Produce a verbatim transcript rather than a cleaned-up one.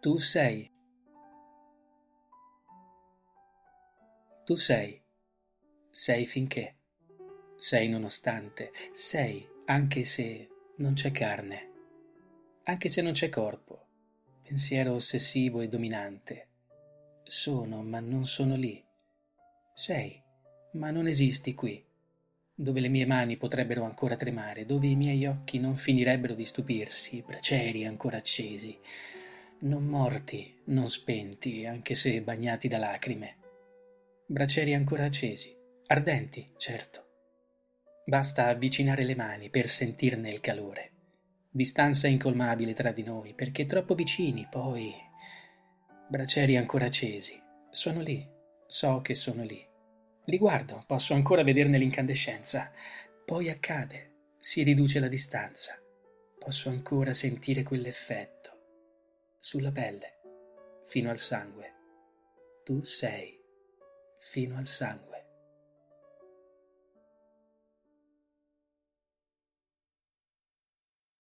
Tu sei. Tu sei. Sei finché. Sei nonostante. Sei anche se non c'è carne. Anche se non c'è corpo. Pensiero ossessivo e dominante. Sono, ma non sono lì. Sei, ma non esisti qui. Dove le mie mani potrebbero ancora tremare, dove i miei occhi non finirebbero di stupirsi, bracieri ancora accesi, non morti, non spenti, anche se bagnati da lacrime. Bracieri ancora accesi, ardenti, certo. Basta avvicinare le mani per sentirne il calore. Distanza incolmabile tra di noi, perché troppo vicini, poi... Bracieri ancora accesi, sono lì, so che sono lì. Li guardo, posso ancora vederne l'incandescenza. Poi accade, si riduce la distanza. Posso ancora sentire quell'effetto. Sulla pelle, fino al sangue. Tu sei, fino al sangue.